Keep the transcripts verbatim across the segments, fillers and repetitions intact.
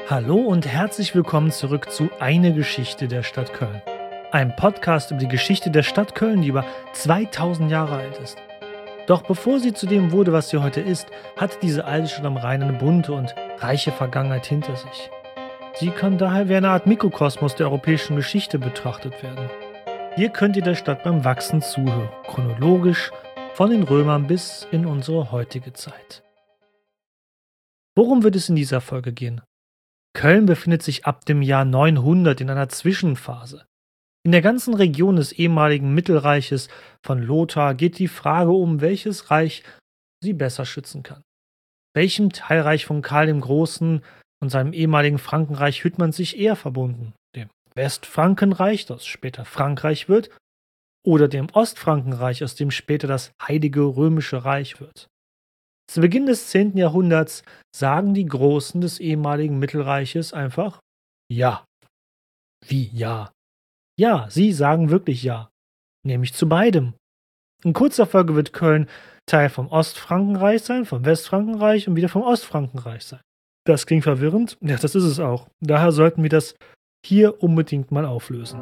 Hallo und herzlich willkommen zurück zu Eine Geschichte der Stadt Köln. Ein Podcast über die Geschichte der Stadt Köln, die über zweitausend Jahre alt ist. Doch bevor sie zu dem wurde, was sie heute ist, hatte diese alte Stadt am Rhein eine bunte und reiche Vergangenheit hinter sich. Sie kann daher wie eine Art Mikrokosmos der europäischen Geschichte betrachtet werden. Hier könnt ihr der Stadt beim Wachsen zuhören, chronologisch von den Römern bis in unsere heutige Zeit. Worum wird es in dieser Folge gehen? Köln befindet sich ab dem Jahr neunhundert in einer Zwischenphase. In der ganzen Region des ehemaligen Mittelreiches von Lothar geht die Frage um, welches Reich sie besser schützen kann. Welchem Teilreich von Karl dem Großen und seinem ehemaligen Frankenreich fühlt man sich eher verbunden? Dem Westfrankenreich, das später Frankreich wird, oder dem Ostfrankenreich, aus dem später das Heilige Römische Reich wird? Zu Beginn des zehnten Jahrhunderts sagen die Großen des ehemaligen Mittelreiches einfach Ja. Wie ja? Ja, sie sagen wirklich ja. Nämlich zu beidem. In kurzer Folge wird Köln Teil vom Ostfrankenreich sein, vom Westfrankenreich und wieder vom Ostfrankenreich sein. Das klingt verwirrend? Ja, das ist es auch. Daher sollten wir das hier unbedingt mal auflösen.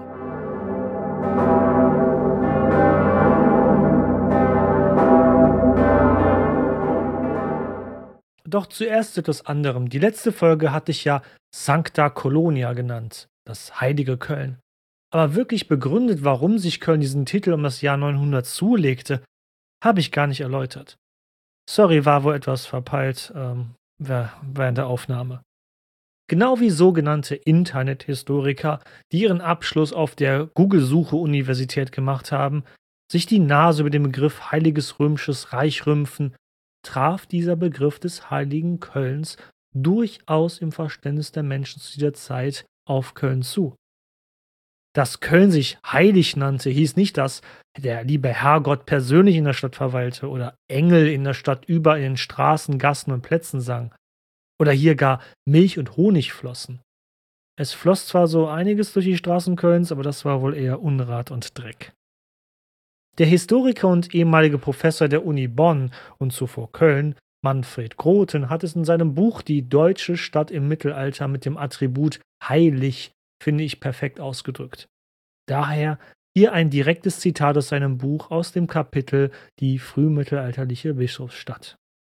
Doch zuerst etwas anderem. Die letzte Folge hatte ich ja Sancta Colonia genannt, das heilige Köln. Aber wirklich begründet, warum sich Köln diesen Titel um das Jahr neunhundert zulegte, habe ich gar nicht erläutert. Sorry, war wohl etwas verpeilt ähm, während der Aufnahme. Genau wie sogenannte Internethistoriker, die ihren Abschluss auf der Google-Suche-Universität gemacht haben, sich die Nase über den Begriff Heiliges Römisches Reich rümpfen, traf dieser Begriff des Heiligen Kölns durchaus im Verständnis der Menschen zu dieser Zeit auf Köln zu. Dass Köln sich heilig nannte, hieß nicht, dass der liebe Herrgott persönlich in der Stadt verweilte oder Engel in der Stadt überall in den Straßen, Gassen und Plätzen sang oder hier gar Milch und Honig flossen. Es floss zwar so einiges durch die Straßen Kölns, aber das war wohl eher Unrat und Dreck. Der Historiker und ehemalige Professor der Uni Bonn und zuvor Köln, Manfred Groten, hat es in seinem Buch Die deutsche Stadt im Mittelalter mit dem Attribut heilig, finde ich, perfekt ausgedrückt. Daher hier ein direktes Zitat aus seinem Buch aus dem Kapitel Die frühmittelalterliche Bischofsstadt.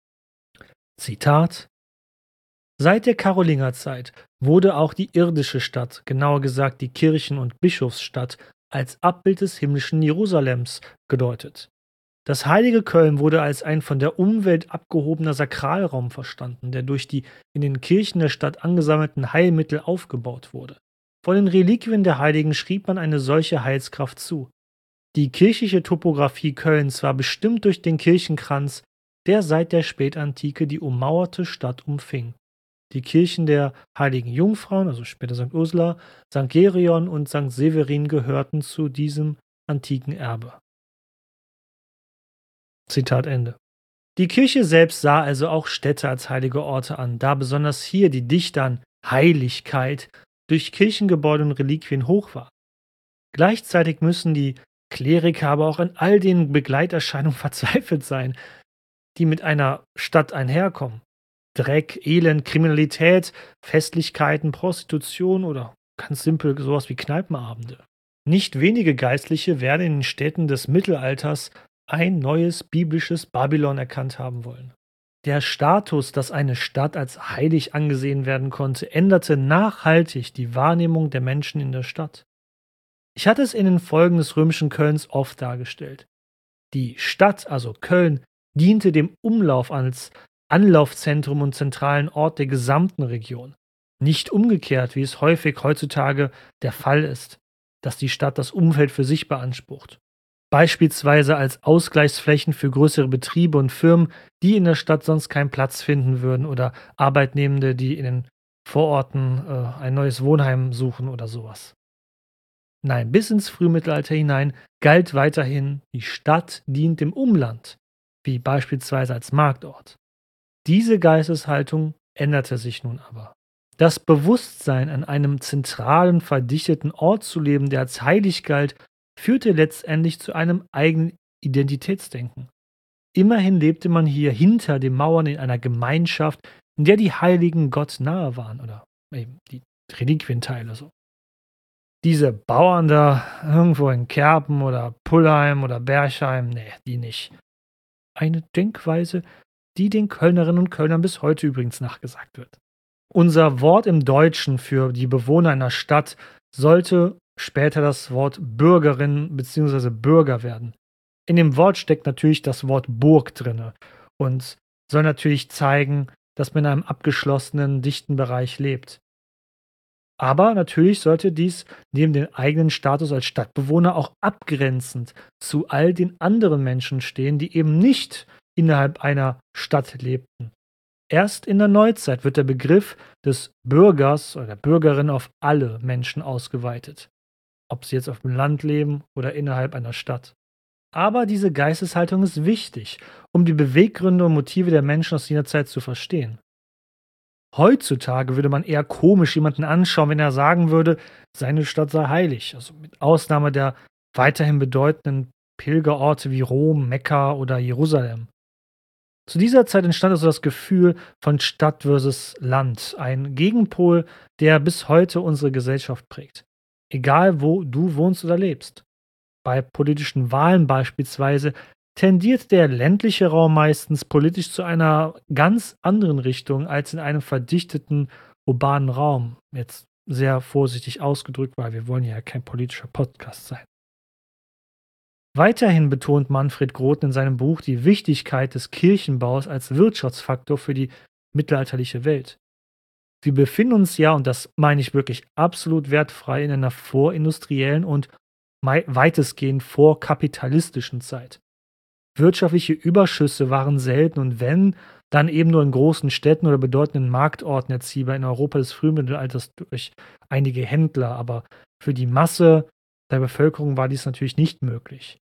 Zitat: Seit der Karolingerzeit wurde auch die irdische Stadt, genauer gesagt die Kirchen- und Bischofsstadt, als Abbild des himmlischen Jerusalems gedeutet. Das heilige Köln wurde als ein von der Umwelt abgehobener Sakralraum verstanden, der durch die in den Kirchen der Stadt angesammelten Heilmittel aufgebaut wurde. Von den Reliquien der Heiligen schrieb man eine solche Heilskraft zu. Die kirchliche Topographie Kölns war bestimmt durch den Kirchenkranz, der seit der Spätantike die ummauerte Stadt umfing. Die Kirchen der Heiligen Jungfrauen, also später Sankt Ursula, Sankt Gereon und Sankt Severin gehörten zu diesem antiken Erbe. Zitat Ende. Die Kirche selbst sah also auch Städte als heilige Orte an, da besonders hier die Dichte an Heiligkeit durch Kirchengebäude und Reliquien hoch war. Gleichzeitig müssen die Kleriker aber auch an all den Begleiterscheinungen verzweifelt sein, die mit einer Stadt einherkommen. Dreck, Elend, Kriminalität, Festlichkeiten, Prostitution oder ganz simpel sowas wie Kneipenabende. Nicht wenige Geistliche werden in den Städten des Mittelalters ein neues biblisches Babylon erkannt haben wollen. Der Status, dass eine Stadt als heilig angesehen werden konnte, änderte nachhaltig die Wahrnehmung der Menschen in der Stadt. Ich hatte es in den Folgen des römischen Kölns oft dargestellt. Die Stadt, also Köln, diente dem Umlauf als Anlaufzentrum und zentralen Ort der gesamten Region. Nicht umgekehrt, wie es häufig heutzutage der Fall ist, dass die Stadt das Umfeld für sich beansprucht. Beispielsweise als Ausgleichsflächen für größere Betriebe und Firmen, die in der Stadt sonst keinen Platz finden würden, oder Arbeitnehmende, die in den Vororten äh, ein neues Wohnheim suchen oder sowas. Nein, bis ins Frühmittelalter hinein galt weiterhin, die Stadt dient dem Umland, wie beispielsweise als Marktort. Diese Geisteshaltung änderte sich nun aber. Das Bewusstsein, an einem zentralen, verdichteten Ort zu leben, der als heilig galt, führte letztendlich zu einem eigenen Identitätsdenken. Immerhin lebte man hier hinter den Mauern in einer Gemeinschaft, in der die Heiligen Gott nahe waren oder eben die Reliquienteile so. Diese Bauern da irgendwo in Kerpen oder Pullheim oder Berchheim, nee, die nicht. Eine Denkweise, die den Kölnerinnen und Kölnern bis heute übrigens nachgesagt wird. Unser Wort im Deutschen für die Bewohner einer Stadt sollte später das Wort Bürgerin bzw. Bürger werden. In dem Wort steckt natürlich das Wort Burg drinne und soll natürlich zeigen, dass man in einem abgeschlossenen, dichten Bereich lebt. Aber natürlich sollte dies neben dem eigenen Status als Stadtbewohner auch abgrenzend zu all den anderen Menschen stehen, die eben nicht innerhalb einer Stadt lebten. Erst in der Neuzeit wird der Begriff des Bürgers oder der Bürgerin auf alle Menschen ausgeweitet, ob sie jetzt auf dem Land leben oder innerhalb einer Stadt. Aber diese Geisteshaltung ist wichtig, um die Beweggründe und Motive der Menschen aus jener Zeit zu verstehen. Heutzutage würde man eher komisch jemanden anschauen, wenn er sagen würde, seine Stadt sei heilig. Also mit Ausnahme der weiterhin bedeutenden Pilgerorte wie Rom, Mekka oder Jerusalem. Zu dieser Zeit entstand also das Gefühl von Stadt versus Land, ein Gegenpol, der bis heute unsere Gesellschaft prägt. Egal wo du wohnst oder lebst. Bei politischen Wahlen beispielsweise tendiert der ländliche Raum meistens politisch zu einer ganz anderen Richtung als in einem verdichteten urbanen Raum. Jetzt sehr vorsichtig ausgedrückt, weil wir wollen ja kein politischer Podcast sein. Weiterhin betont Manfred Groth in seinem Buch die Wichtigkeit des Kirchenbaus als Wirtschaftsfaktor für die mittelalterliche Welt. Wir befinden uns ja, und das meine ich wirklich absolut wertfrei, in einer vorindustriellen und weitestgehend vorkapitalistischen Zeit. Wirtschaftliche Überschüsse waren selten und wenn, dann eben nur in großen Städten oder bedeutenden Marktorten erziehbar in Europa des Frühmittelalters durch einige Händler, aber für die Masse der Bevölkerung war dies natürlich nicht möglich.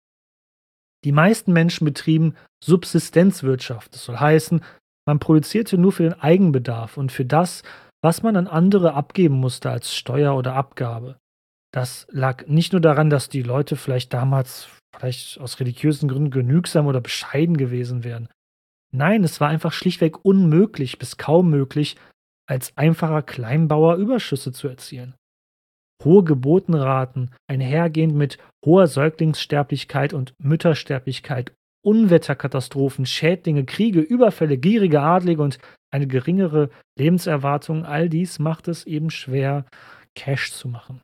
Die meisten Menschen betrieben Subsistenzwirtschaft. Das soll heißen, man produzierte nur für den Eigenbedarf und für das, was man an andere abgeben musste als Steuer oder Abgabe. Das lag nicht nur daran, dass die Leute vielleicht damals vielleicht aus religiösen Gründen genügsam oder bescheiden gewesen wären. Nein, es war einfach schlichtweg unmöglich bis kaum möglich, als einfacher Kleinbauer Überschüsse zu erzielen. Hohe Geburtenraten, einhergehend mit hoher Säuglingssterblichkeit und Müttersterblichkeit, Unwetterkatastrophen, Schädlinge, Kriege, Überfälle, gierige Adlige und eine geringere Lebenserwartung, all dies macht es eben schwer, Cash zu machen.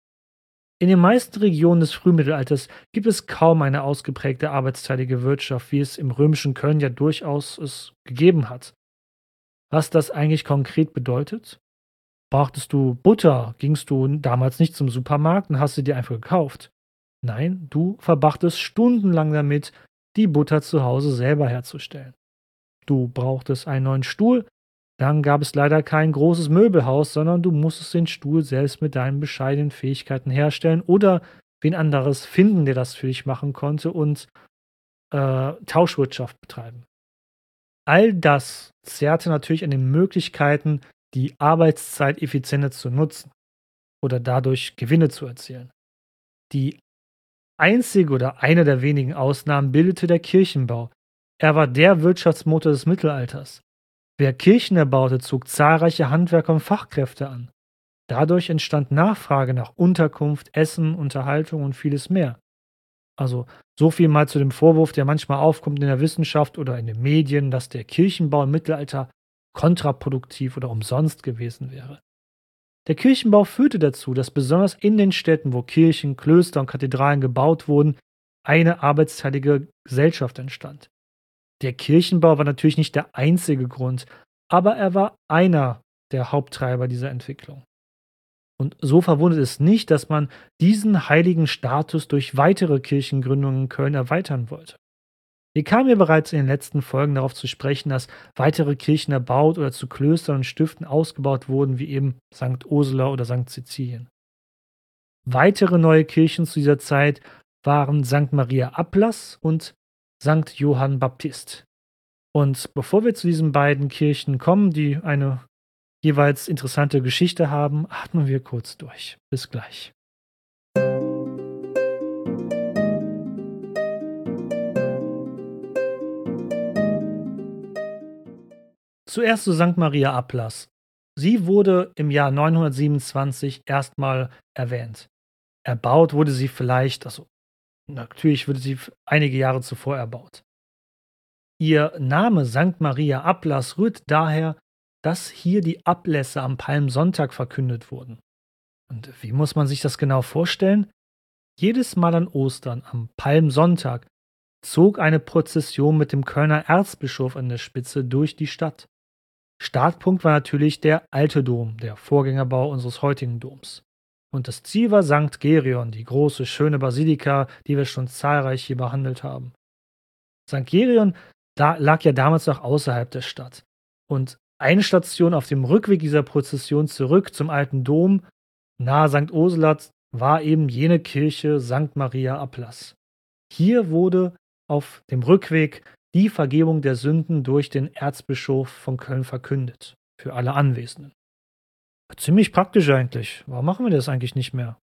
In den meisten Regionen des Frühmittelalters gibt es kaum eine ausgeprägte arbeitsteilige Wirtschaft, wie es im römischen Köln ja durchaus es gegeben hat. Was das eigentlich konkret bedeutet? Brauchtest du Butter, gingst du damals nicht zum Supermarkt und hast sie dir einfach gekauft. Nein, du verbrachtest stundenlang damit, die Butter zu Hause selber herzustellen. Du brauchtest einen neuen Stuhl, dann gab es leider kein großes Möbelhaus, sondern du musstest den Stuhl selbst mit deinen bescheidenen Fähigkeiten herstellen oder wen anderes finden, der das für dich machen konnte und äh, Tauschwirtschaft betreiben. All das zehrte natürlich an den Möglichkeiten, die Arbeitszeit effizienter zu nutzen oder dadurch Gewinne zu erzielen. Die einzige oder eine der wenigen Ausnahmen bildete der Kirchenbau. Er war der Wirtschaftsmotor des Mittelalters. Wer Kirchen erbaute, zog zahlreiche Handwerker und Fachkräfte an. Dadurch entstand Nachfrage nach Unterkunft, Essen, Unterhaltung und vieles mehr. Also so viel mal zu dem Vorwurf, der manchmal aufkommt in der Wissenschaft oder in den Medien, dass der Kirchenbau im Mittelalter kontraproduktiv oder umsonst gewesen wäre. Der Kirchenbau führte dazu, dass besonders in den Städten, wo Kirchen, Klöster und Kathedralen gebaut wurden, eine arbeitsteilige Gesellschaft entstand. Der Kirchenbau war natürlich nicht der einzige Grund, aber er war einer der Haupttreiber dieser Entwicklung. Und so verwundert es nicht, dass man diesen heiligen Status durch weitere Kirchengründungen in Köln erweitern wollte. Wir kamen ja bereits in den letzten Folgen darauf zu sprechen, dass weitere Kirchen erbaut oder zu Klöstern und Stiften ausgebaut wurden, wie eben Sankt Ursula oder Sankt Cäcilien. Weitere neue Kirchen zu dieser Zeit waren Sankt Maria Ablass und Sankt Johann Baptist. Und bevor wir zu diesen beiden Kirchen kommen, die eine jeweils interessante Geschichte haben, atmen wir kurz durch. Bis gleich. Zuerst zu Sankt Maria Ablass. Sie wurde im Jahr neunhundertsiebenundzwanzig erstmal erwähnt. Erbaut wurde sie vielleicht, also natürlich wurde sie f einige Jahre zuvor erbaut. Ihr Name Sankt Maria Ablass rührt daher, dass hier die Ablässe am Palmsonntag verkündet wurden. Und wie muss man sich das genau vorstellen? Jedes Mal an Ostern, am Palmsonntag, zog eine Prozession mit dem Kölner Erzbischof an der Spitze durch die Stadt. Startpunkt war natürlich der Alte Dom, der Vorgängerbau unseres heutigen Doms. Und das Ziel war Sankt Gerion, die große, schöne Basilika, die wir schon zahlreich hier behandelt haben. Sankt Gerion da lag ja damals noch außerhalb der Stadt. Und eine Station auf dem Rückweg dieser Prozession zurück zum Alten Dom, nahe Sankt Ursula, war eben jene Kirche Sankt Maria Ablass. Hier wurde auf dem Rückweg die Vergebung der Sünden durch den Erzbischof von Köln verkündet, für alle Anwesenden. Ziemlich praktisch eigentlich. Warum machen wir das eigentlich nicht mehr?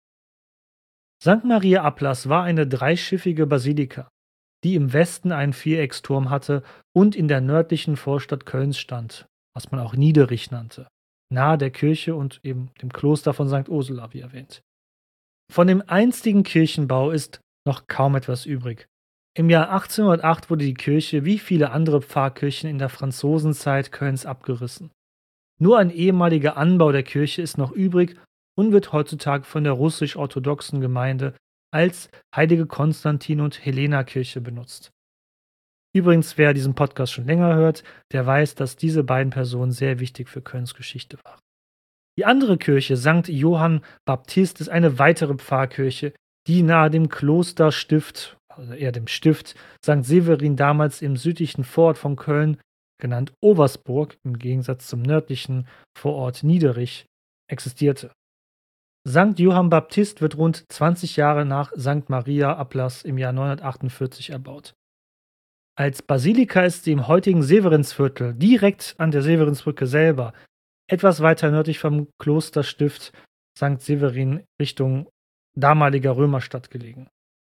Sankt Maria Ablass war eine dreischiffige Basilika, die im Westen einen Vierecksturm hatte und in der nördlichen Vorstadt Kölns stand, was man auch Niederich nannte, nahe der Kirche und eben dem Kloster von Sankt Ursula, wie erwähnt. Von dem einstigen Kirchenbau ist noch kaum etwas übrig. Im Jahr achtzehnhundertacht wurde die Kirche wie viele andere Pfarrkirchen in der Franzosenzeit Kölns abgerissen. Nur ein ehemaliger Anbau der Kirche ist noch übrig und wird heutzutage von der russisch-orthodoxen Gemeinde als Heilige Konstantin- und Helena-Kirche benutzt. Übrigens, wer diesen Podcast schon länger hört, der weiß, dass diese beiden Personen sehr wichtig für Kölns Geschichte waren. Die andere Kirche, Sankt Johann Baptist, ist eine weitere Pfarrkirche, die nahe dem Klosterstift, also eher dem Stift Sankt Severin, damals im südlichen Vorort von Köln, genannt Oversburg, im Gegensatz zum nördlichen Vorort Niederich, existierte. Sankt Johann Baptist wird rund zwanzig Jahre nach Sankt Maria Ablass im Jahr neunhundertachtundvierzig erbaut. Als Basilika ist sie im heutigen Severinsviertel, direkt an der Severinsbrücke selber, etwas weiter nördlich vom Klosterstift Sankt Severin Richtung damaliger Römerstadt gelegen.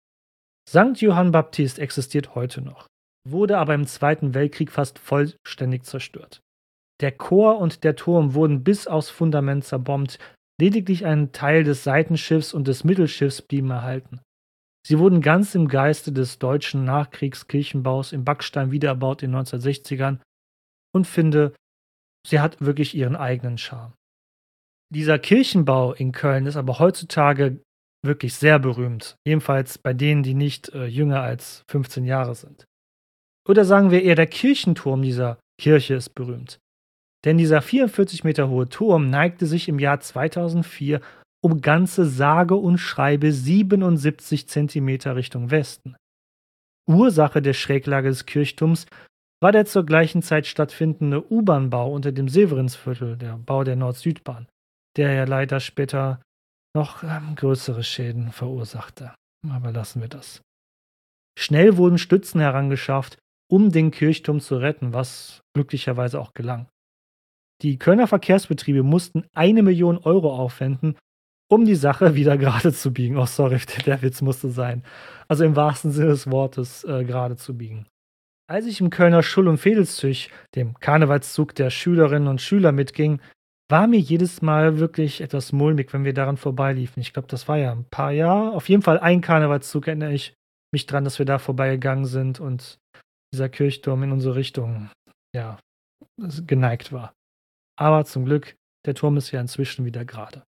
Sankt Johann Baptist existiert heute noch, wurde aber im Zweiten Weltkrieg fast vollständig zerstört. Der Chor und der Turm wurden bis aufs Fundament zerbombt, lediglich ein Teil des Seitenschiffs und des Mittelschiffs blieben erhalten. Sie wurden ganz im Geiste des deutschen Nachkriegskirchenbaus im Backstein wiedererbaut in den neunzehnhundertsechzigern und finde, sie hat wirklich ihren eigenen Charme. Dieser Kirchenbau in Köln ist aber heutzutage wirklich sehr berühmt, jedenfalls bei denen, die nicht äh, jünger als fünfzehn Jahre sind. Oder sagen wir eher, der Kirchenturm dieser Kirche ist berühmt. Denn dieser vierundvierzig Meter hohe Turm neigte sich im Jahr zweitausendvier um ganze sage und schreibe siebenundsiebzig Zentimeter Richtung Westen. Ursache der Schräglage des Kirchturms war der zur gleichen Zeit stattfindende U-Bahn-Bau unter dem Severinsviertel, der Bau der Nord-Süd-Bahn, der ja leider später noch ähm, größere Schäden verursachte. Aber lassen wir das. Schnell wurden Stützen herangeschafft, um den Kirchturm zu retten, was glücklicherweise auch gelang. Die Kölner Verkehrsbetriebe mussten eine Million Euro aufwenden, um die Sache wieder gerade zu biegen. Oh, sorry, der Witz musste sein. Also im wahrsten Sinne des Wortes äh, gerade zu biegen. Als ich im Kölner Schull- und Vedelszug, dem Karnevalszug der Schülerinnen und Schüler, mitging, war mir jedes Mal wirklich etwas mulmig, wenn wir daran vorbeiliefen. Ich glaube, das war ja ein paar Jahre. Auf jeden Fall ein Karnevalszug, erinnere ich mich dran, dass wir da vorbeigegangen sind und dieser Kirchturm in unsere Richtung, ja, geneigt war. Aber zum Glück, der Turm ist ja inzwischen wieder gerade.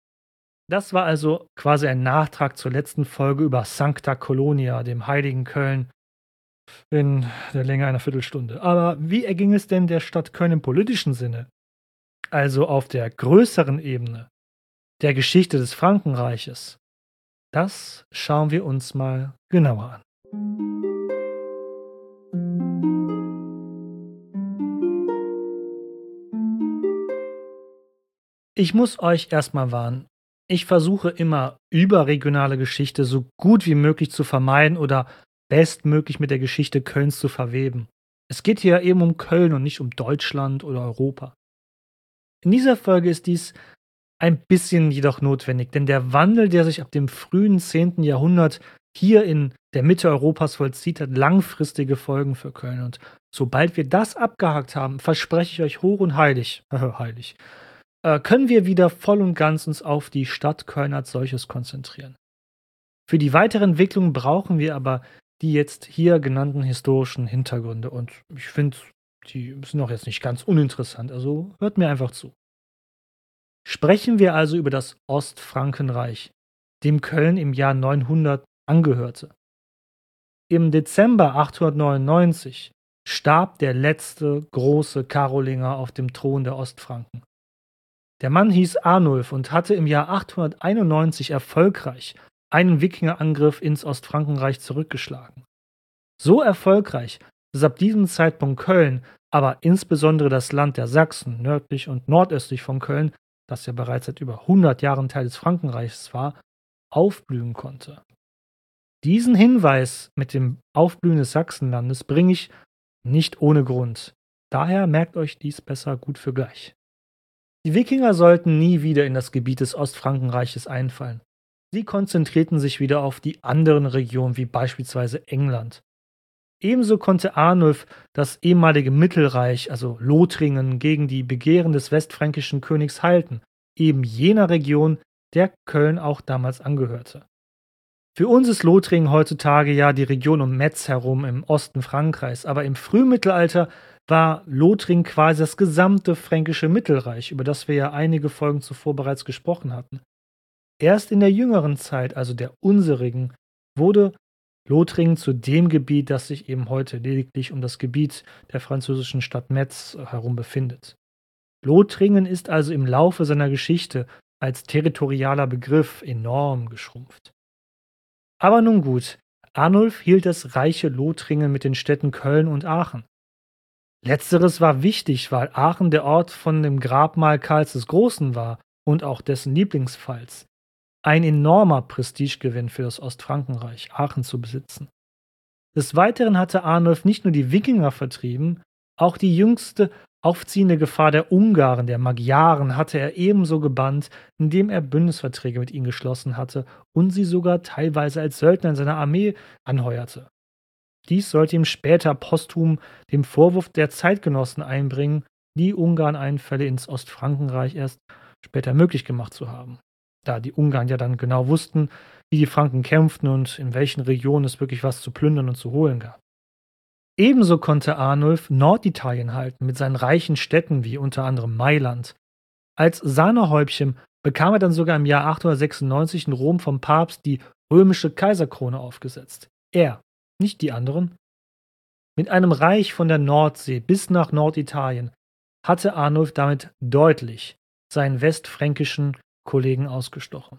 Das war also quasi ein Nachtrag zur letzten Folge über Sancta Colonia, dem heiligen Köln, in der Länge einer Viertelstunde. Aber wie erging es denn der Stadt Köln im politischen Sinne? Also auf der größeren Ebene, der Geschichte des Frankenreiches. Das schauen wir uns mal genauer an. Ich muss euch erstmal warnen. Ich versuche immer, überregionale Geschichte so gut wie möglich zu vermeiden oder bestmöglich mit der Geschichte Kölns zu verweben. Es geht hier eben um Köln und nicht um Deutschland oder Europa. In dieser Folge ist dies ein bisschen jedoch notwendig, denn der Wandel, der sich ab dem frühen zehnten Jahrhundert hier in der Mitte Europas vollzieht, hat langfristige Folgen für Köln. Und sobald wir das abgehakt haben, verspreche ich euch hoch und heilig, heilig, äh, können wir wieder voll und ganz uns auf die Stadt Köln als solches konzentrieren. Für die weitere Entwicklung brauchen wir aber die jetzt hier genannten historischen Hintergründe und ich finde, die sind auch jetzt nicht ganz uninteressant, also hört mir einfach zu. Sprechen wir also über das Ostfrankenreich, dem Köln im Jahr neunhundert angehörte. Im Dezember achthundertneunundneunzig starb der letzte große Karolinger auf dem Thron der Ostfranken. Der Mann hieß Arnulf und hatte im Jahr achthunderteinundneunzig erfolgreich einen Wikingerangriff ins Ostfrankenreich zurückgeschlagen. So erfolgreich, dass ab diesem Zeitpunkt Köln, aber insbesondere das Land der Sachsen nördlich und nordöstlich von Köln, das ja bereits seit über hundert Jahren Teil des Frankenreichs war, aufblühen konnte. Diesen Hinweis mit dem Aufblühen des Sachsenlandes bringe ich nicht ohne Grund. Daher merkt euch dies besser gut für gleich. Die Wikinger sollten nie wieder in das Gebiet des Ostfrankenreiches einfallen. Sie konzentrierten sich wieder auf die anderen Regionen wie beispielsweise England. Ebenso konnte Arnulf das ehemalige Mittelreich, also Lothringen, gegen die Begehren des westfränkischen Königs halten, eben jener Region, der Köln auch damals angehörte. Für uns ist Lothringen heutzutage ja die Region um Metz herum im Osten Frankreichs, aber im Frühmittelalter war Lothringen quasi das gesamte fränkische Mittelreich, über das wir ja einige Folgen zuvor bereits gesprochen hatten. Erst in der jüngeren Zeit, also der unserigen, wurde Lothringen zu dem Gebiet, das sich eben heute lediglich um das Gebiet der französischen Stadt Metz herum befindet. Lothringen ist also im Laufe seiner Geschichte als territorialer Begriff enorm geschrumpft. Aber nun gut, Arnulf hielt das reiche Lothringen mit den Städten Köln und Aachen. Letzteres war wichtig, weil Aachen der Ort von dem Grabmal Karls des Großen war und auch dessen Lieblingspfalz. Ein enormer Prestigegewinn für das Ostfrankenreich, Aachen zu besitzen. Des Weiteren hatte Arnulf nicht nur die Wikinger vertrieben, auch die jüngste aufziehende Gefahr der Ungarn, der Magyaren, hatte er ebenso gebannt, indem er Bündnisverträge mit ihnen geschlossen hatte und sie sogar teilweise als Söldner in seiner Armee anheuerte. Dies sollte ihm später posthum den Vorwurf der Zeitgenossen einbringen, die Ungarn-Einfälle ins Ostfrankenreich erst später möglich gemacht zu haben. Da die Ungarn ja dann genau wussten, wie die Franken kämpften und in welchen Regionen es wirklich was zu plündern und zu holen gab. Ebenso konnte Arnulf Norditalien halten mit seinen reichen Städten wie unter anderem Mailand. Als Sahnehäubchen bekam er dann sogar im Jahr achthundertsechsundneunzig in Rom vom Papst die römische Kaiserkrone aufgesetzt. Er, nicht die anderen. Mit einem Reich von der Nordsee bis nach Norditalien hatte Arnulf damit deutlich seinen westfränkischen Kollegen ausgestochen.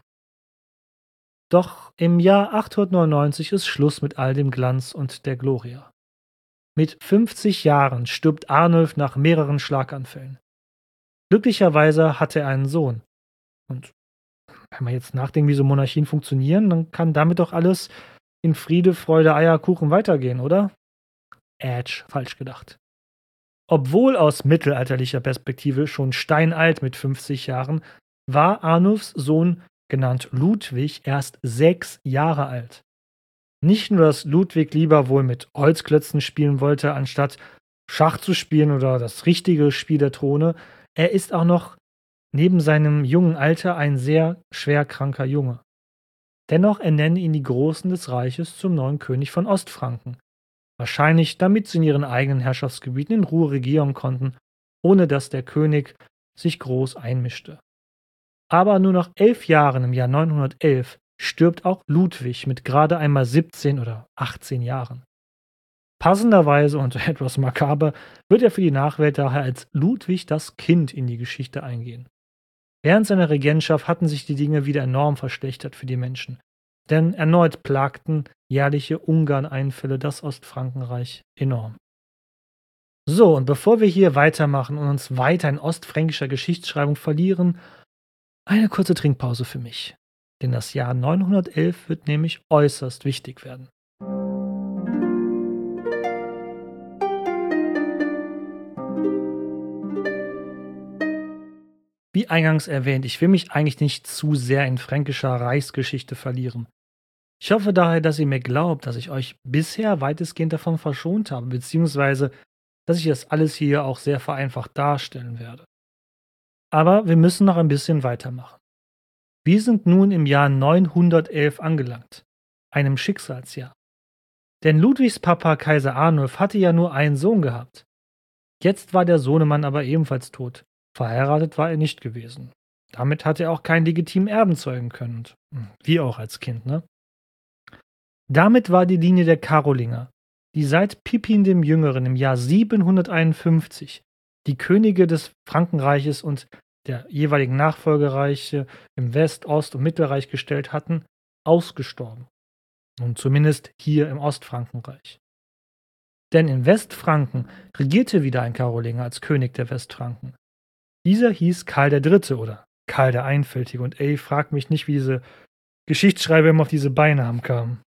Doch im Jahr achthundertneunundneunzig ist Schluss mit all dem Glanz und der Gloria. Mit fünfzig Jahren stirbt Arnulf nach mehreren Schlaganfällen. Glücklicherweise hatte er einen Sohn. Und wenn man jetzt nachdenkt, wie so Monarchien funktionieren, dann kann damit doch alles in Friede, Freude, Eierkuchen weitergehen, oder? Ätsch, falsch gedacht. Obwohl aus mittelalterlicher Perspektive schon steinalt mit fünfzig Jahren, war Arnulfs Sohn, genannt Ludwig, erst sechs Jahre alt. Nicht nur, dass Ludwig lieber wohl mit Holzklötzen spielen wollte, anstatt Schach zu spielen oder das richtige Spiel der Throne, er ist auch noch neben seinem jungen Alter ein sehr schwer kranker Junge. Dennoch ernennen ihn die Großen des Reiches zum neuen König von Ostfranken. Wahrscheinlich, damit sie in ihren eigenen Herrschaftsgebieten in Ruhe regieren konnten, ohne dass der König sich groß einmischte. Aber nur nach elf Jahren im Jahr neunhundertelf stirbt auch Ludwig mit gerade einmal siebzehn oder achtzehn Jahren. Passenderweise und etwas makaber wird er für die Nachwelt daher als Ludwig das Kind in die Geschichte eingehen. Während seiner Regentschaft hatten sich die Dinge wieder enorm verschlechtert für die Menschen, denn erneut plagten jährliche Ungarn-Einfälle das Ostfrankenreich enorm. So, und bevor wir hier weitermachen und uns weiter in ostfränkischer Geschichtsschreibung verlieren, eine kurze Trinkpause für mich. Denn das Jahr neunhundertelf wird nämlich äußerst wichtig werden. Wie eingangs erwähnt, ich will mich eigentlich nicht zu sehr in fränkischer Reichsgeschichte verlieren. Ich hoffe daher, dass ihr mir glaubt, dass ich euch bisher weitestgehend davon verschont habe, beziehungsweise dass ich das alles hier auch sehr vereinfacht darstellen werde. Aber wir müssen noch ein bisschen weitermachen. Wir sind nun im Jahr neunhundertelf angelangt, einem Schicksalsjahr. Denn Ludwigs Papa Kaiser Arnulf hatte ja nur einen Sohn gehabt. Jetzt war der Sohnemann aber ebenfalls tot. Verheiratet war er nicht gewesen. Damit hatte er auch keinen legitimen Erben zeugen können. Und wir auch als Kind, ne? Damit war die Linie der Karolinger, die seit Pippin dem Jüngeren im Jahr siebenhunderteinundfünfzig die Könige des Frankenreiches und der jeweiligen Nachfolgereiche im West-, Ost- und Mittelreich gestellt hatten, ausgestorben. Und zumindest hier im Ostfrankenreich. Denn in Westfranken regierte wieder ein Karolinger als König der Westfranken. Dieser hieß Karl der Dritte oder Karl der Einfältige. Und ey, frag mich nicht, wie diese Geschichtsschreiber immer auf diese Beinamen kamen.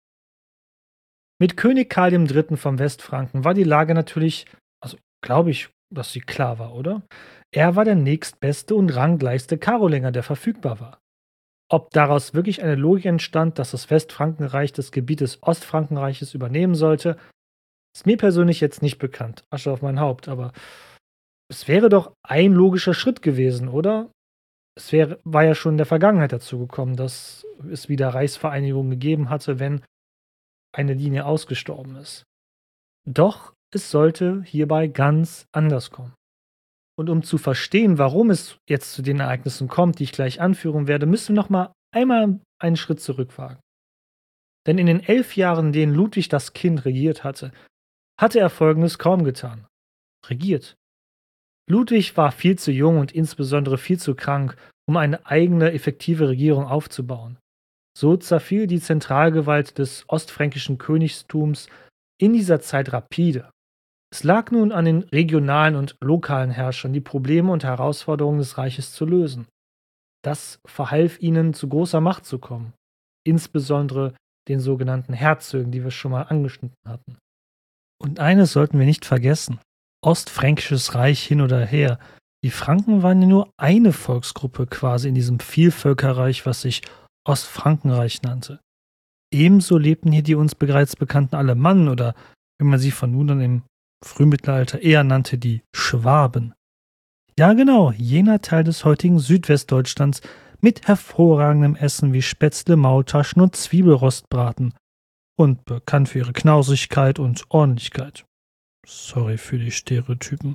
Mit König Karl dem Dritten vom Westfranken war die Lage natürlich, also glaube ich, dass sie klar war, oder? Er war der nächstbeste und ranggleichste Karolinger, der verfügbar war. Ob daraus wirklich eine Logik entstand, dass das Westfrankenreich das Gebiet des Ostfrankenreiches übernehmen sollte, ist mir persönlich jetzt nicht bekannt. Asche auf mein Haupt, aber es wäre doch ein logischer Schritt gewesen, oder? Es wäre, war ja schon in der Vergangenheit dazu gekommen, dass es wieder Reichsvereinigungen gegeben hatte, wenn eine Linie ausgestorben ist. Doch es sollte hierbei ganz anders kommen. Und um zu verstehen, warum es jetzt zu den Ereignissen kommt, die ich gleich anführen werde, müssen wir noch mal einmal einen Schritt zurückwagen. Denn in den elf Jahren, in denen Ludwig das Kind regiert hatte, hatte er Folgendes kaum getan: regiert. Ludwig war viel zu jung und insbesondere viel zu krank, um eine eigene, effektive Regierung aufzubauen. So zerfiel die Zentralgewalt des ostfränkischen Königstums in dieser Zeit rapide. Es lag nun an den regionalen und lokalen Herrschern, die Probleme und Herausforderungen des Reiches zu lösen. Das verhalf ihnen, zu großer Macht zu kommen, insbesondere den sogenannten Herzögen, die wir schon mal angeschnitten hatten. Und eines sollten wir nicht vergessen: Ostfränkisches Reich hin oder her. Die Franken waren ja nur eine Volksgruppe quasi in diesem Vielvölkerreich, was sich Ostfrankenreich nannte. Ebenso lebten hier die uns bereits bekannten Alemannen oder, wie man sie von nun an im Frühmittelalter eher nannte, die Schwaben. Ja genau, jener Teil des heutigen Südwestdeutschlands mit hervorragendem Essen wie Spätzle, Maultaschen und Zwiebelrostbraten und bekannt für ihre Knausigkeit und Ordentlichkeit. Sorry für die Stereotypen.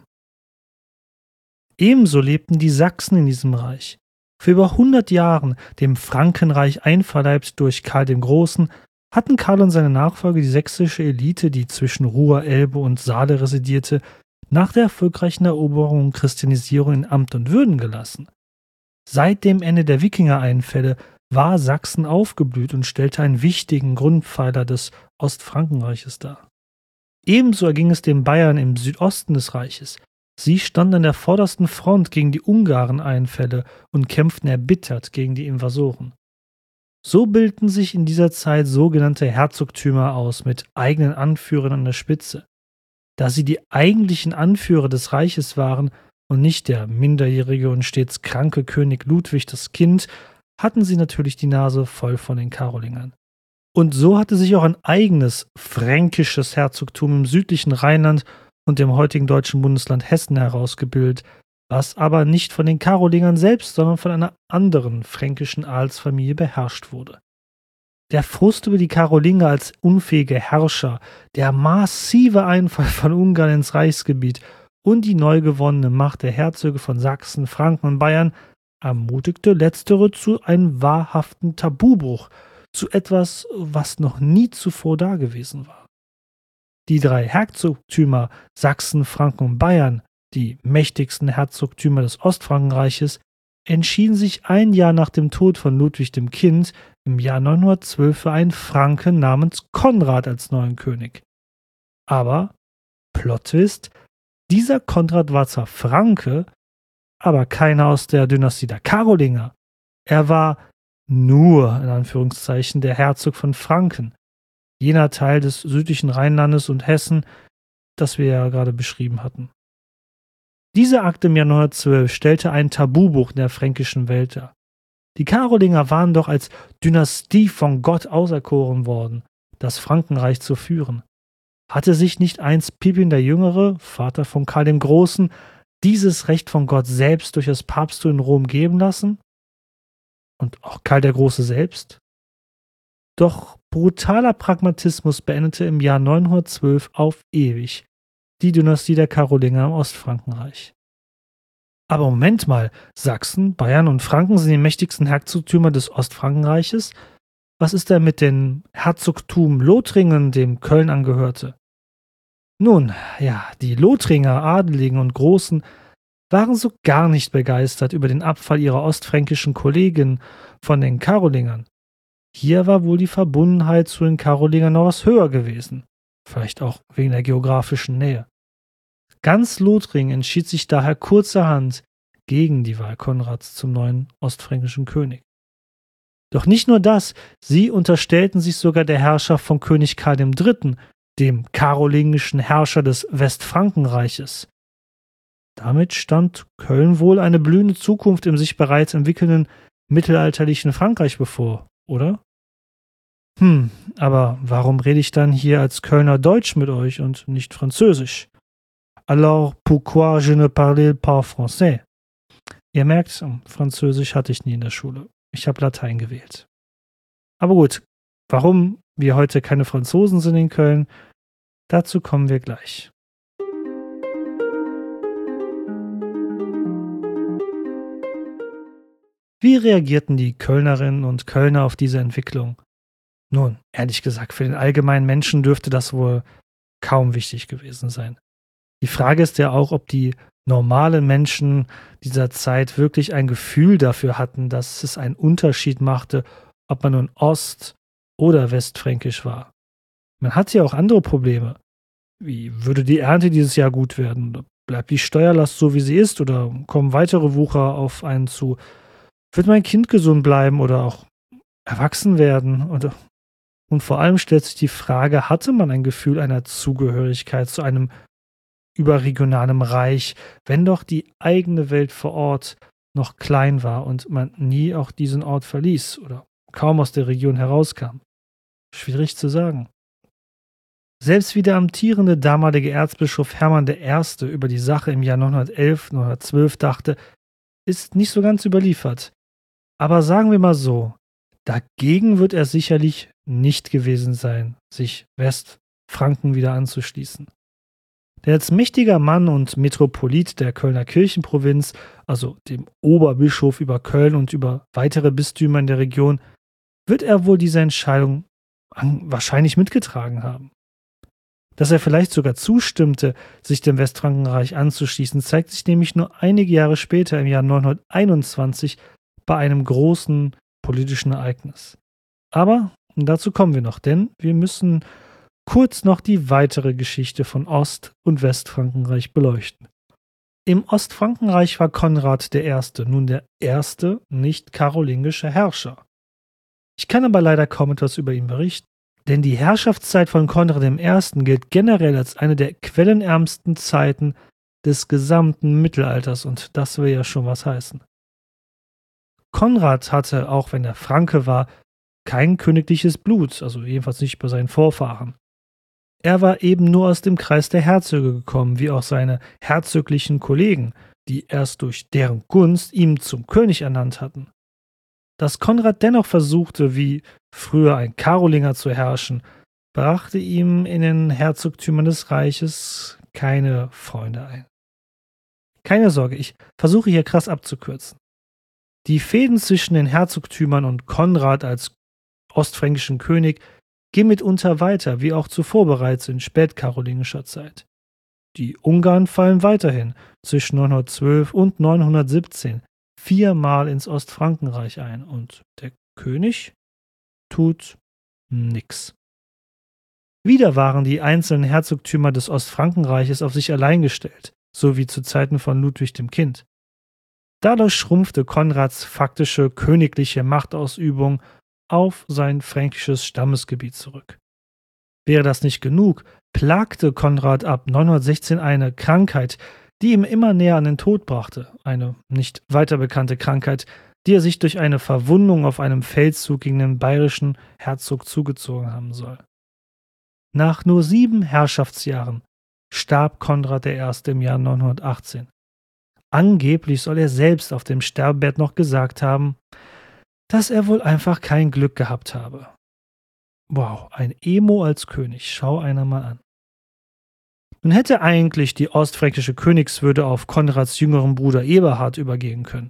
Ebenso lebten die Sachsen in diesem Reich. Für über hundert Jahren, dem Frankenreich einverleibt durch Karl dem Großen, hatten Karl und seine Nachfolger die sächsische Elite, die zwischen Ruhr, Elbe und Saale residierte, nach der erfolgreichen Eroberung und Christianisierung in Amt und Würden gelassen. Seit dem Ende der Wikingereinfälle war Sachsen aufgeblüht und stellte einen wichtigen Grundpfeiler des Ostfrankenreiches dar. Ebenso erging es den Bayern im Südosten des Reiches. Sie standen an der vordersten Front gegen die Ungareneinfälle und kämpften erbittert gegen die Invasoren. So bildeten sich in dieser Zeit sogenannte Herzogtümer aus mit eigenen Anführern an der Spitze. Da sie die eigentlichen Anführer des Reiches waren und nicht der minderjährige und stets kranke König Ludwig das Kind, hatten sie natürlich die Nase voll von den Karolingern. Und so hatte sich auch ein eigenes fränkisches Herzogtum im südlichen Rheinland und dem heutigen deutschen Bundesland Hessen herausgebildet, was aber nicht von den Karolingern selbst, sondern von einer anderen fränkischen Adelsfamilie beherrscht wurde. Der Frust über die Karolinger als unfähige Herrscher, der massive Einfall von Ungarn ins Reichsgebiet und die neu gewonnene Macht der Herzöge von Sachsen, Franken und Bayern ermutigte letztere zu einem wahrhaften Tabubruch, zu etwas, was noch nie zuvor dagewesen war. Die drei Herzogtümer Sachsen, Franken und Bayern, die mächtigsten Herzogtümer des Ostfrankenreiches, entschieden sich ein Jahr nach dem Tod von Ludwig dem Kind im Jahr neunhundertzwölf für einen Franken namens Konrad als neuen König. Aber, Plot-Twist, dieser Konrad war zwar Franke, aber keiner aus der Dynastie der Karolinger. Er war nur, in Anführungszeichen, der Herzog von Franken, jener Teil des südlichen Rheinlandes und Hessen, das wir ja gerade beschrieben hatten. Dieser Akt im Jahr neunzehnhundertzwölf stellte ein Tabubuch in der fränkischen Welt dar. Die Karolinger waren doch als Dynastie von Gott auserkoren worden, das Frankenreich zu führen. Hatte sich nicht einst Pippin der Jüngere, Vater von Karl dem Großen, dieses Recht von Gott selbst durch das Papsttum in Rom geben lassen? Und auch Karl der Große selbst? Doch brutaler Pragmatismus beendete im Jahr neunhundertzwölf auf ewig die Dynastie der Karolinger im Ostfrankenreich. Aber Moment mal, Sachsen, Bayern und Franken sind die mächtigsten Herzogtümer des Ostfrankenreiches. Was ist denn mit dem Herzogtum Lothringen, dem Köln angehörte? Nun, ja, die Lothringer, Adeligen und Großen waren so gar nicht begeistert über den Abfall ihrer ostfränkischen Kollegen von den Karolingern. Hier war wohl die Verbundenheit zu den Karolingern noch was höher gewesen, vielleicht auch wegen der geografischen Nähe. Ganz Lothringen entschied sich daher kurzerhand gegen die Wahl Konrads zum neuen ostfränkischen König. Doch nicht nur das, sie unterstellten sich sogar der Herrschaft von König Karl der Dritte., dem karolingischen Herrscher des Westfrankenreiches. Damit stand Köln wohl eine blühende Zukunft im sich bereits entwickelnden mittelalterlichen Frankreich bevor, oder? Hm, aber warum rede ich dann hier als Kölner Deutsch mit euch und nicht Französisch? Alors pourquoi je ne parle pas français? Ihr merkt, Französisch hatte ich nie in der Schule. Ich habe Latein gewählt. Aber gut, warum wir heute keine Franzosen sind in Köln, dazu kommen wir gleich. Wie reagierten die Kölnerinnen und Kölner auf diese Entwicklung? Nun, ehrlich gesagt, für den allgemeinen Menschen dürfte das wohl kaum wichtig gewesen sein. Die Frage ist ja auch, ob die normalen Menschen dieser Zeit wirklich ein Gefühl dafür hatten, dass es einen Unterschied machte, ob man nun ost- oder westfränkisch war. Man hatte ja auch andere Probleme. Wie würde die Ernte dieses Jahr gut werden? Bleibt die Steuerlast so, wie sie ist, oder kommen weitere Wucher auf einen zu? Wird mein Kind gesund bleiben oder auch erwachsen werden? Oder Und vor allem stellt sich die Frage, hatte man ein Gefühl einer Zugehörigkeit zu einem überregionalen Reich, wenn doch die eigene Welt vor Ort noch klein war und man nie auch diesen Ort verließ oder kaum aus der Region herauskam? Schwierig zu sagen. Selbst wie der amtierende damalige Erzbischof Hermann der Erste über die Sache im Jahr neunhundertelf, neunhundertzwölf dachte, ist nicht so ganz überliefert. Aber sagen wir mal so, dagegen wird er sicherlich nicht gewesen sein, sich Westfranken wieder anzuschließen. Der als mächtiger Mann und Metropolit der Kölner Kirchenprovinz, also dem Oberbischof über Köln und über weitere Bistümer in der Region, wird er wohl diese Entscheidung wahrscheinlich mitgetragen haben. Dass er vielleicht sogar zustimmte, sich dem Westfrankenreich anzuschließen, zeigt sich nämlich nur einige Jahre später, im Jahr neunhunderteinundzwanzig, bei einem großen politischen Ereignis. Aber dazu kommen wir noch, denn wir müssen kurz noch die weitere Geschichte von Ost- und Westfrankenreich beleuchten. Im Ostfrankenreich war Konrad der Erste nun der erste nicht-karolingische Herrscher. Ich kann aber leider kaum etwas über ihn berichten, denn die Herrschaftszeit von Konrad der Erste gilt generell als eine der quellenärmsten Zeiten des gesamten Mittelalters, und das will ja schon was heißen. Konrad hatte, auch wenn er Franke war, kein königliches Blut, also jedenfalls nicht bei seinen Vorfahren. Er war eben nur aus dem Kreis der Herzöge gekommen, wie auch seine herzöglichen Kollegen, die erst durch deren Gunst ihn zum König ernannt hatten. Dass Konrad dennoch versuchte, wie früher ein Karolinger zu herrschen, brachte ihm in den Herzogtümern des Reiches keine Freunde ein. Keine Sorge, ich versuche hier krass abzukürzen. Die Fehden zwischen den Herzogtümern und Konrad als ostfränkischen König gehen mitunter weiter, wie auch zuvor bereits in spätkarolingischer Zeit. Die Ungarn fallen weiterhin zwischen neunhundertzwölf und neunhundertsiebzehn viermal ins Ostfrankenreich ein und der König tut nix. Wieder waren die einzelnen Herzogtümer des Ostfrankenreiches auf sich allein gestellt, so wie zu Zeiten von Ludwig dem Kind. Dadurch schrumpfte Konrads faktische königliche Machtausübung auf sein fränkisches Stammesgebiet zurück. Wäre das nicht genug, plagte Konrad ab neunhundertsechzehn eine Krankheit, die ihm immer näher an den Tod brachte, eine nicht weiter bekannte Krankheit, die er sich durch eine Verwundung auf einem Feldzug gegen den bayerischen Herzog zugezogen haben soll. Nach nur sieben Herrschaftsjahren starb Konrad der Erste im Jahr neunhundertachtzehn. Angeblich soll er selbst auf dem Sterbebett noch gesagt haben, dass er wohl einfach kein Glück gehabt habe. Wow, ein Emo als König, schau einer mal an. Nun hätte eigentlich die ostfränkische Königswürde auf Konrads jüngeren Bruder Eberhard übergehen können.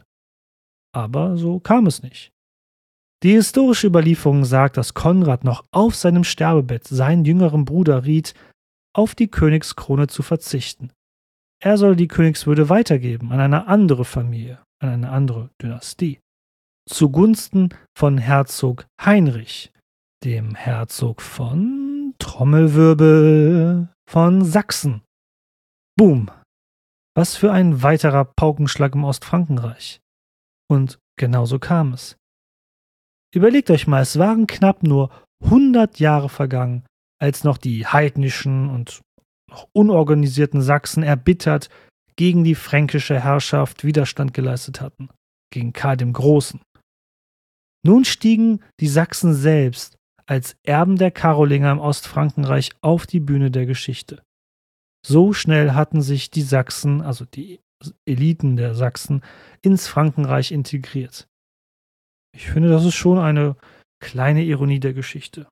Aber so kam es nicht. Die historische Überlieferung sagt, dass Konrad noch auf seinem Sterbebett seinen jüngeren Bruder riet, auf die Königskrone zu verzichten. Er soll die Königswürde weitergeben an eine andere Familie, an eine andere Dynastie, zugunsten von Herzog Heinrich, dem Herzog von Trommelwirbel von Sachsen. Boom! Was für ein weiterer Paukenschlag im Ostfrankenreich. Und genauso kam es. Überlegt euch mal, es waren knapp nur hundert Jahre vergangen, als noch die heidnischen und noch unorganisierten Sachsen erbittert gegen die fränkische Herrschaft Widerstand geleistet hatten, gegen Karl dem Großen. Nun stiegen die Sachsen selbst als Erben der Karolinger im Ostfrankenreich auf die Bühne der Geschichte. So schnell hatten sich die Sachsen, also die Eliten der Sachsen, ins Frankenreich integriert. Ich finde, das ist schon eine kleine Ironie der Geschichte.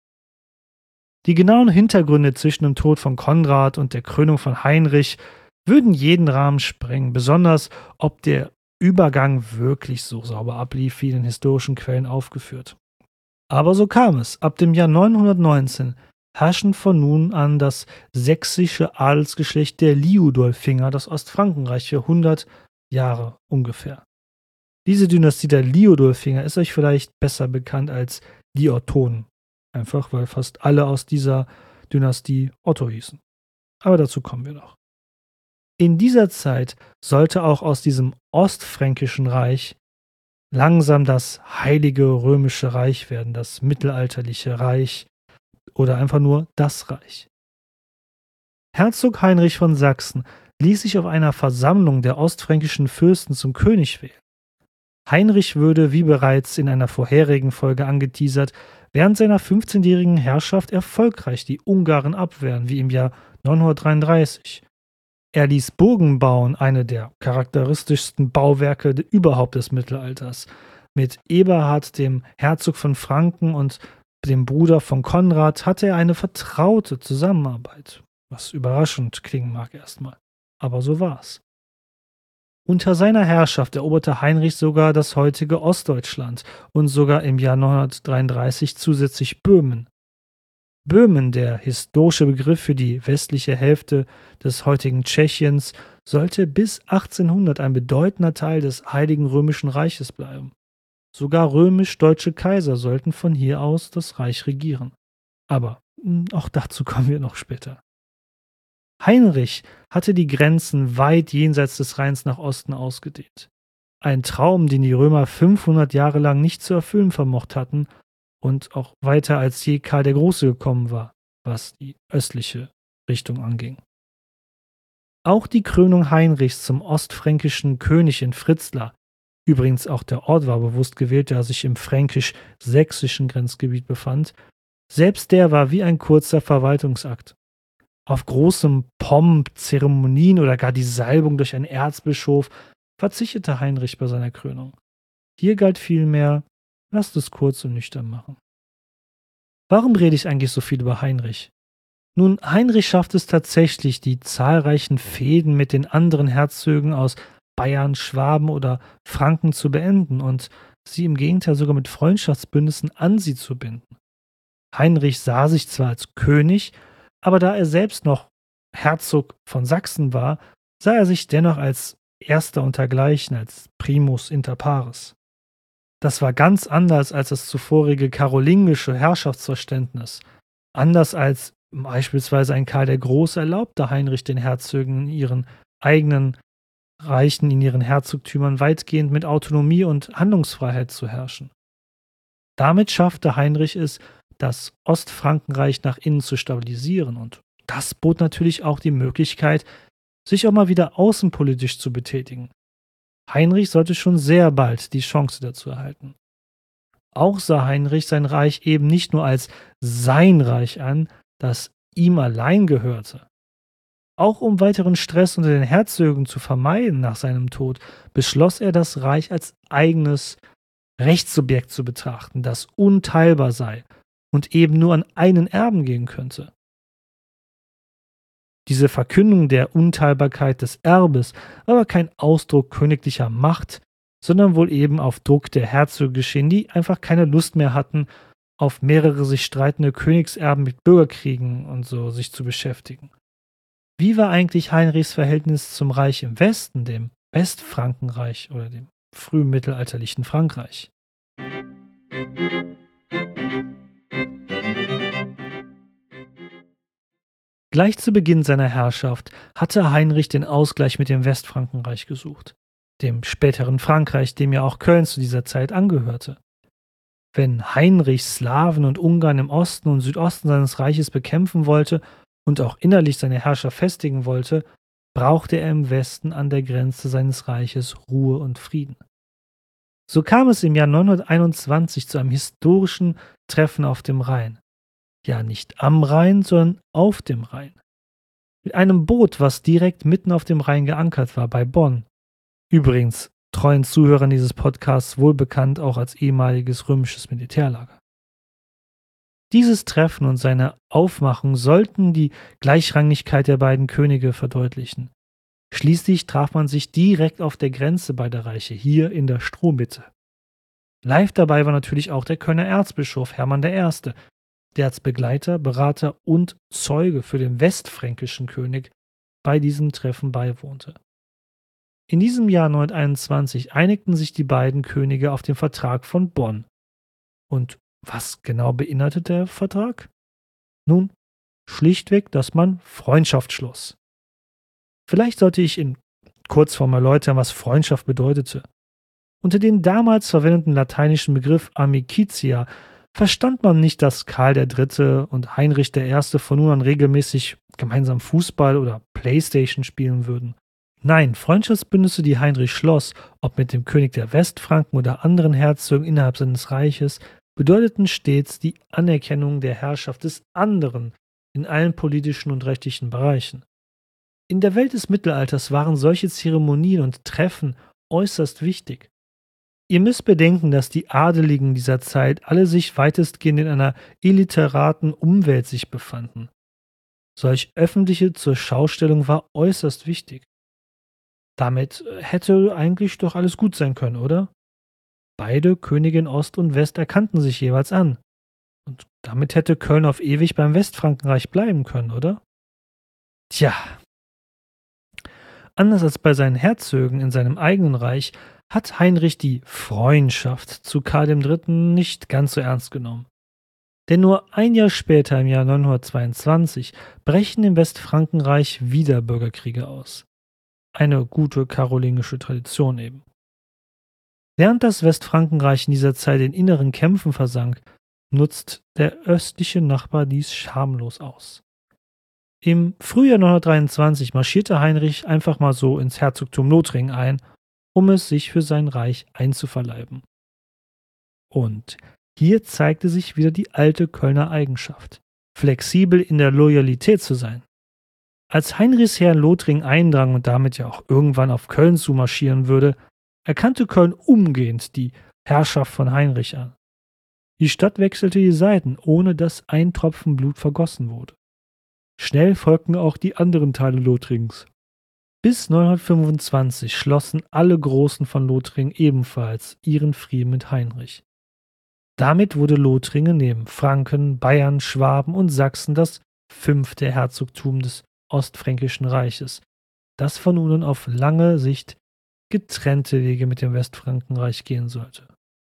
Die genauen Hintergründe zwischen dem Tod von Konrad und der Krönung von Heinrich würden jeden Rahmen sprengen, besonders ob der Übergang wirklich so sauber ablief, wie in den historischen Quellen aufgeführt. Aber so kam es. Ab dem Jahr neunhundertneunzehn herrschen von nun an das sächsische Adelsgeschlecht der Liudolfinger das Ostfrankenreich für hundert Jahre ungefähr. Diese Dynastie der Liudolfinger ist euch vielleicht besser bekannt als die Ottonen. Einfach weil fast alle aus dieser Dynastie Otto hießen. Aber dazu kommen wir noch. In dieser Zeit sollte auch aus diesem ostfränkischen Reich langsam das Heilige Römische Reich werden, das mittelalterliche Reich oder einfach nur das Reich. Herzog Heinrich von Sachsen ließ sich auf einer Versammlung der ostfränkischen Fürsten zum König wählen. Heinrich würde, wie bereits in einer vorherigen Folge angeteasert, während seiner fünfzehnjährigen Herrschaft erfolgreich die Ungarn abwehren, wie im Jahr neunhundertdreiunddreißig. Er ließ Burgen bauen, eine der charakteristischsten Bauwerke überhaupt des Mittelalters. Mit Eberhard, dem Herzog von Franken und dem Bruder von Konrad, hatte er eine vertraute Zusammenarbeit. Was überraschend klingen mag erstmal. Aber so war's. Unter seiner Herrschaft eroberte Heinrich sogar das heutige Ostdeutschland und sogar im Jahr neunhundertdreiunddreißig zusätzlich Böhmen. Böhmen, der historische Begriff für die westliche Hälfte des heutigen Tschechiens, sollte bis achtzehnhundert ein bedeutender Teil des Heiligen Römischen Reiches bleiben. Sogar römisch-deutsche Kaiser sollten von hier aus das Reich regieren. Aber auch dazu kommen wir noch später. Heinrich hatte die Grenzen weit jenseits des Rheins nach Osten ausgedehnt. Ein Traum, den die Römer fünfhundert Jahre lang nicht zu erfüllen vermocht hatten und auch weiter als je Karl der Große gekommen war, was die östliche Richtung anging. Auch die Krönung Heinrichs zum ostfränkischen König in Fritzlar, übrigens auch der Ort war bewusst gewählt, da er sich im fränkisch-sächsischen Grenzgebiet befand, selbst der war wie ein kurzer Verwaltungsakt. Auf großem Pomp, Zeremonien oder gar die Salbung durch einen Erzbischof verzichtete Heinrich bei seiner Krönung. Hier galt vielmehr, lasst es kurz und nüchtern machen. Warum rede ich eigentlich so viel über Heinrich? Nun, Heinrich schafft es tatsächlich, die zahlreichen Fehden mit den anderen Herzögen aus Bayern, Schwaben oder Franken zu beenden und sie im Gegenteil sogar mit Freundschaftsbündnissen an sie zu binden. Heinrich sah sich zwar als König, aber da er selbst noch Herzog von Sachsen war, sah er sich dennoch als Erster untergleichen, als Primus inter pares. Das war ganz anders als das zuvorige karolingische Herrschaftsverständnis. Anders als beispielsweise ein Karl der Große erlaubte Heinrich den Herzögen in ihren eigenen Reichen, in ihren Herzogtümern weitgehend mit Autonomie und Handlungsfreiheit zu herrschen. Damit schaffte Heinrich es, das Ostfrankenreich nach innen zu stabilisieren und das bot natürlich auch die Möglichkeit, sich auch mal wieder außenpolitisch zu betätigen. Heinrich sollte schon sehr bald die Chance dazu erhalten. Auch sah Heinrich sein Reich eben nicht nur als sein Reich an, das ihm allein gehörte. Auch um weiteren Stress unter den Herzögen zu vermeiden nach seinem Tod, beschloss er, das Reich als eigenes Rechtssubjekt zu betrachten, das unteilbar sei und eben nur an einen Erben gehen könnte. Diese Verkündung der Unteilbarkeit des Erbes war aber kein Ausdruck königlicher Macht, sondern wohl eben auf Druck der Herzöge geschehen, die einfach keine Lust mehr hatten, auf mehrere sich streitende Königserben mit Bürgerkriegen und so sich zu beschäftigen. Wie war eigentlich Heinrichs Verhältnis zum Reich im Westen, dem Westfrankenreich oder dem frühmittelalterlichen Frankreich? Gleich zu Beginn seiner Herrschaft hatte Heinrich den Ausgleich mit dem Westfrankenreich gesucht, dem späteren Frankreich, dem ja auch Köln zu dieser Zeit angehörte. Wenn Heinrich Slawen und Ungarn im Osten und Südosten seines Reiches bekämpfen wollte und auch innerlich seine Herrschaft festigen wollte, brauchte er im Westen an der Grenze seines Reiches Ruhe und Frieden. So kam es im Jahr neunhunderteinundzwanzig zu einem historischen Treffen auf dem Rhein. Ja, nicht am Rhein, sondern auf dem Rhein. Mit einem Boot, was direkt mitten auf dem Rhein geankert war, bei Bonn. Übrigens, treuen Zuhörern dieses Podcasts wohl bekannt auch als ehemaliges römisches Militärlager. Dieses Treffen und seine Aufmachung sollten die Gleichrangigkeit der beiden Könige verdeutlichen. Schließlich traf man sich direkt auf der Grenze beider Reiche, hier in der Strohmitte. Live dabei war natürlich auch der Kölner Erzbischof Hermann der Erste., der als Begleiter, Berater und Zeuge für den westfränkischen König bei diesem Treffen beiwohnte. In diesem Jahr neunhunderteinundzwanzig einigten sich die beiden Könige auf den Vertrag von Bonn. Und was genau beinhaltet der Vertrag? Nun, schlichtweg, dass man Freundschaft schloss. Vielleicht sollte ich in Kurzform erläutern, was Freundschaft bedeutete. Unter dem damals verwendeten lateinischen Begriff Amicitia verstand man nicht, dass Karl der Dritte und Heinrich der Erste von nun an regelmäßig gemeinsam Fußball oder Playstation spielen würden. Nein, Freundschaftsbündnisse, die Heinrich schloss, ob mit dem König der Westfranken oder anderen Herzögen innerhalb seines Reiches, bedeuteten stets die Anerkennung der Herrschaft des anderen in allen politischen und rechtlichen Bereichen. In der Welt des Mittelalters waren solche Zeremonien und Treffen äußerst wichtig. Ihr müsst bedenken, dass die Adeligen dieser Zeit alle sich weitestgehend in einer illiteraten Umwelt sich befanden. Solch öffentliche Zurschaustellung war äußerst wichtig. Damit hätte eigentlich doch alles gut sein können, oder? Beide Könige in Ost und West erkannten sich jeweils an. Und damit hätte Köln auf ewig beim Westfrankenreich bleiben können, oder? Tja. Anders als bei seinen Herzögen in seinem eigenen Reich hat Heinrich die Freundschaft zu Karl dem Dritten nicht ganz so ernst genommen. Denn nur ein Jahr später, im Jahr neunhundertzweiundzwanzig, brechen im Westfrankenreich wieder Bürgerkriege aus. Eine gute karolingische Tradition eben. Während das Westfrankenreich in dieser Zeit in inneren Kämpfen versank, nutzt der östliche Nachbar dies schamlos aus. Im Frühjahr neunhundertdreiundzwanzig marschierte Heinrich einfach mal so ins Herzogtum Lothringen ein, um es sich für sein Reich einzuverleiben. Und hier zeigte sich wieder die alte Kölner Eigenschaft, flexibel in der Loyalität zu sein. Als Heinrichs Heer in Lothringen eindrang und damit ja auch irgendwann auf Köln zumarschieren würde, erkannte Köln umgehend die Herrschaft von Heinrich an. Die Stadt wechselte die Seiten, ohne dass ein Tropfen Blut vergossen wurde. Schnell folgten auch die anderen Teile Lothrings. Bis neunhundertfünfundzwanzig schlossen alle Großen von Lothringen ebenfalls ihren Frieden mit Heinrich. Damit wurde Lothringen neben Franken, Bayern, Schwaben und Sachsen das fünfte Herzogtum des Ostfränkischen Reiches, das von nun an auf lange Sicht getrennte Wege mit dem Westfrankenreich gehen sollte.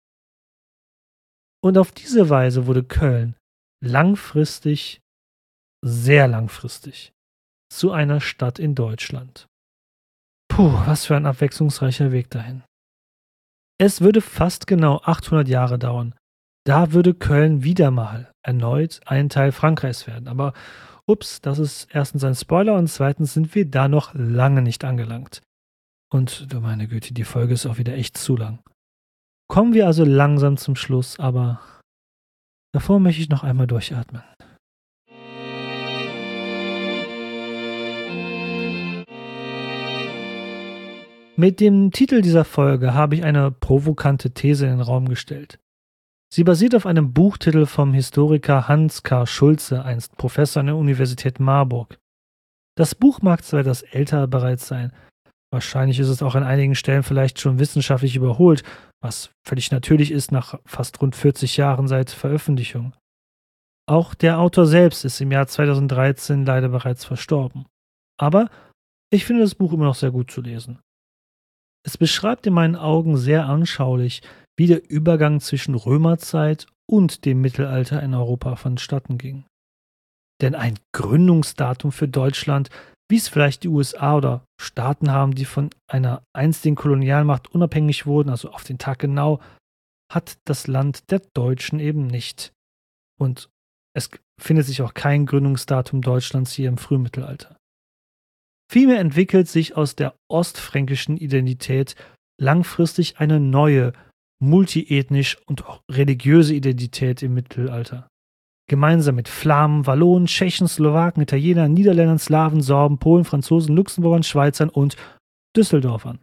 Und auf diese Weise wurde Köln langfristig, sehr langfristig, zu einer Stadt in Deutschland. Puh, was für ein abwechslungsreicher Weg dahin. Es würde fast genau achthundert Jahre dauern. Da würde Köln wieder mal erneut ein Teil Frankreichs werden. Aber ups, das ist erstens ein Spoiler und zweitens sind wir da noch lange nicht angelangt. Und du meine Güte, die Folge ist auch wieder echt zu lang. Kommen wir also langsam zum Schluss, aber davor möchte ich noch einmal durchatmen. Mit dem Titel dieser Folge habe ich eine provokante These in den Raum gestellt. Sie basiert auf einem Buchtitel vom Historiker Hans K. Schulze, einst Professor an der Universität Marburg. Das Buch mag zwar etwas älter bereits sein, wahrscheinlich ist es auch an einigen Stellen vielleicht schon wissenschaftlich überholt, was völlig natürlich ist nach fast rund vierzig Jahren seit Veröffentlichung. Auch der Autor selbst ist im Jahr zweitausenddreizehn leider bereits verstorben. Aber ich finde das Buch immer noch sehr gut zu lesen. Es beschreibt in meinen Augen sehr anschaulich, wie der Übergang zwischen Römerzeit und dem Mittelalter in Europa vonstatten ging. Denn ein Gründungsdatum für Deutschland, wie es vielleicht die U S A oder Staaten haben, die von einer einstigen Kolonialmacht unabhängig wurden, also auf den Tag genau, hat das Land der Deutschen eben nicht. Und es findet sich auch kein Gründungsdatum Deutschlands hier im Frühmittelalter. Vielmehr entwickelt sich aus der ostfränkischen Identität langfristig eine neue, multiethnisch und auch religiöse Identität im Mittelalter. Gemeinsam mit Flamen, Wallonen, Tschechen, Slowaken, Italienern, Niederländern, Slawen, Sorben, Polen, Franzosen, Luxemburgern, Schweizern und Düsseldorfern.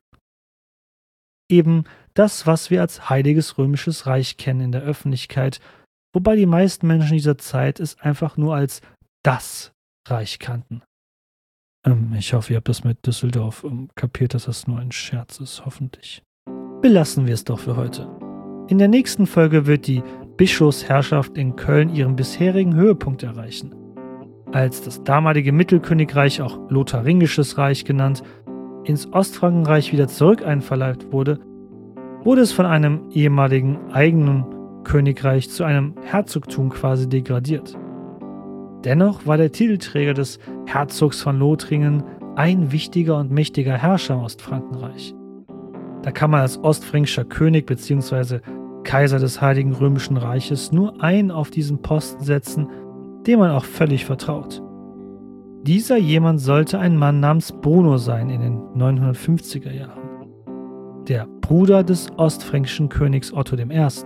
Eben das, was wir als Heiliges Römisches Reich kennen in der Öffentlichkeit, wobei die meisten Menschen dieser Zeit es einfach nur als das Reich kannten. Ähm, ich hoffe, ihr habt das mit Düsseldorf ähm, kapiert, dass das nur ein Scherz ist, hoffentlich. Belassen wir es doch für heute. In der nächsten Folge wird die Bischofsherrschaft in Köln ihren bisherigen Höhepunkt erreichen. Als das damalige Mittelkönigreich, auch Lotharingisches Reich genannt, ins Ostfrankenreich wieder zurück einverleibt wurde, wurde es von einem ehemaligen eigenen Königreich zu einem Herzogtum quasi degradiert. Dennoch war der Titelträger des Herzogs von Lothringen ein wichtiger und mächtiger Herrscher im Ostfrankenreich. Da kann man als ostfränkischer König bzw. Kaiser des Heiligen Römischen Reiches nur einen auf diesen Posten setzen, dem man auch völlig vertraut. Dieser jemand sollte ein Mann namens Bruno sein in den neunhundertfünfziger Jahren. Der Bruder des ostfränkischen Königs Otto der Erste.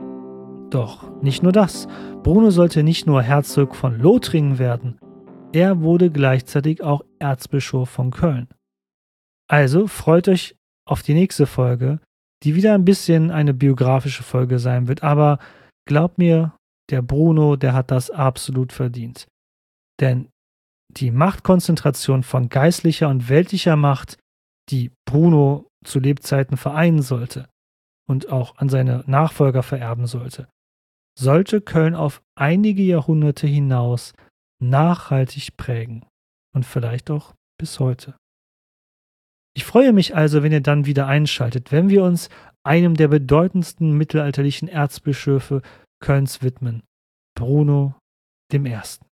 Doch nicht nur das. Bruno sollte nicht nur Herzog von Lothringen werden, er wurde gleichzeitig auch Erzbischof von Köln. Also freut euch auf die nächste Folge, die wieder ein bisschen eine biografische Folge sein wird, aber glaubt mir, der Bruno, der hat das absolut verdient. Denn die Machtkonzentration von geistlicher und weltlicher Macht, die Bruno zu Lebzeiten vereinen sollte und auch an seine Nachfolger vererben sollte, sollte Köln auf einige Jahrhunderte hinaus nachhaltig prägen und vielleicht auch bis heute. Ich freue mich also, wenn ihr dann wieder einschaltet, wenn wir uns einem der bedeutendsten mittelalterlichen Erzbischöfe Kölns widmen, Bruno dem Ersten.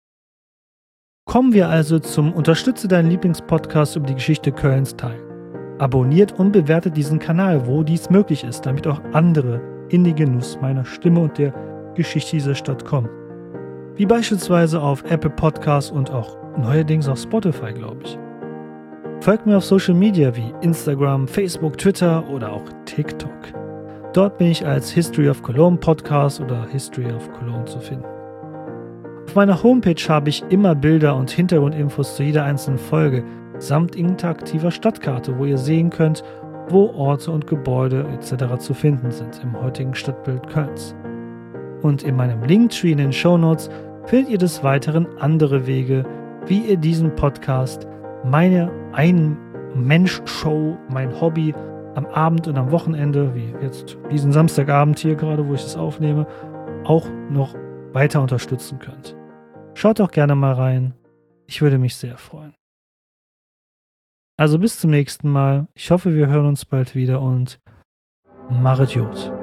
Kommen wir also zum Unterstütze deinen Lieblingspodcast über die Geschichte Kölns Teil. Abonniert und bewertet diesen Kanal, wo dies möglich ist, damit auch andere in den Genuss meiner Stimme und der Geschichte dieser Stadt kommen. Wie beispielsweise auf Apple Podcasts und auch neuerdings auf Spotify, glaube ich. Folgt mir auf Social Media wie Instagram, Facebook, Twitter oder auch TikTok. Dort bin ich als History of Cologne Podcast oder History of Cologne zu finden. Auf meiner Homepage habe ich immer Bilder und Hintergrundinfos zu jeder einzelnen Folge samt interaktiver Stadtkarte, wo ihr sehen könnt, wo Orte und Gebäude et cetera zu finden sind im heutigen Stadtbild Kölns. Und in meinem Linktree in den Shownotes findet ihr des Weiteren andere Wege, wie ihr diesen Podcast, meine Ein-Mensch-Show, mein Hobby am Abend und am Wochenende, wie jetzt diesen Samstagabend hier gerade, wo ich es aufnehme, auch noch weiter unterstützen könnt. Schaut doch gerne mal rein. Ich würde mich sehr freuen. Also bis zum nächsten Mal. Ich hoffe, wir hören uns bald wieder und machet gut.